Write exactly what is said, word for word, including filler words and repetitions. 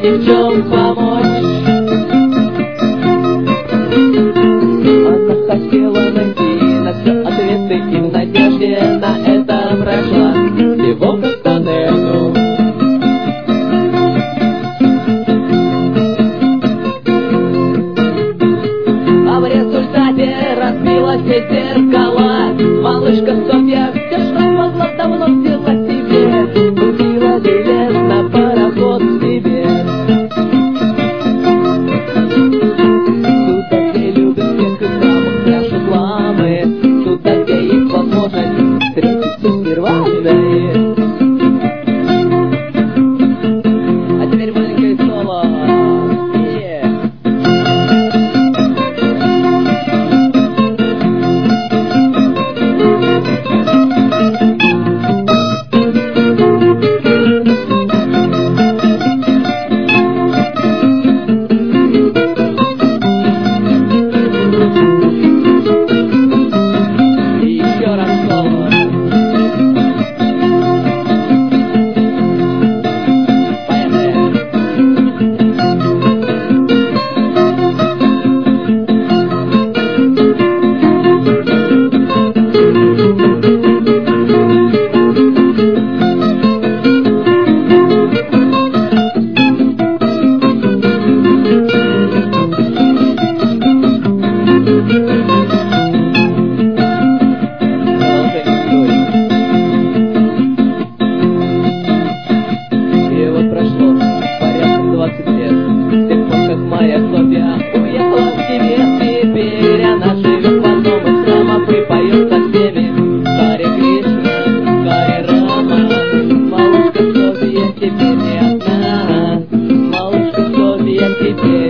ни в чем помочь. Она хотела найти на все ответы и в надежде на это прошла всего как тоннелю. А в результате разбила все зеркала. Малышка Софья все, что могла, давно взяла себе. Купила билет на пароход в Сибирь. Туда, где любят всех и самых пляшут ламы. Туда, где есть возможность встретиться сперва. А теперь маленькое соло. Теперь